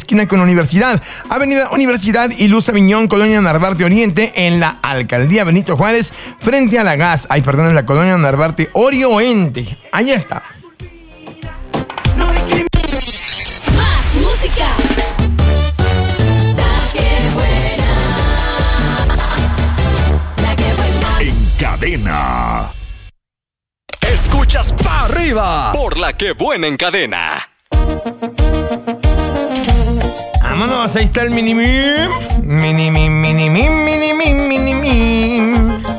esquina con la Universidad. Avenida Universidad y Luz Aviñón, Colonia Narvarte Oriente, en la Alcaldía Benito Juárez, frente a la gas. En la Colonia Narvarte Oriente. Ahí está. Más música. La que buena. En cadena. Escuchas pa' arriba por La Que Buena en cadena. Vámonos, ahí está el mini-mim. Mini-mim, mini-mim, mini-mim, mini-mim.